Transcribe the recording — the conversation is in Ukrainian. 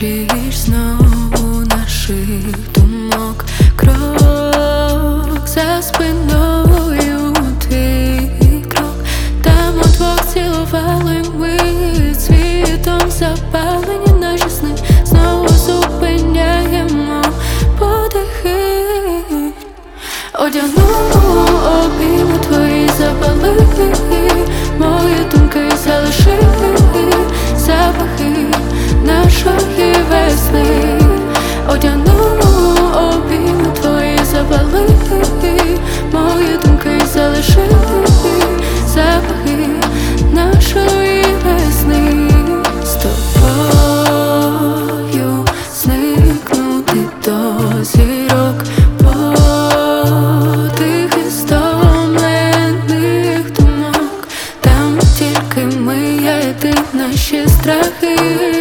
Чуєш знову наших думок крок за спиною, твій крок. Там удвох цілували ми, світом запалені наші сни. Знову зупиняємо подихи. Одягнула обійми твої, запали мої думки, залиши запахи нашої весни. Одягнула обійми твої, запали мої думки, залиши запахи нашої весни. З тобою зникнути до зірок, подихи стомлених думок. Там тільки ми, я і ти, наші страхи.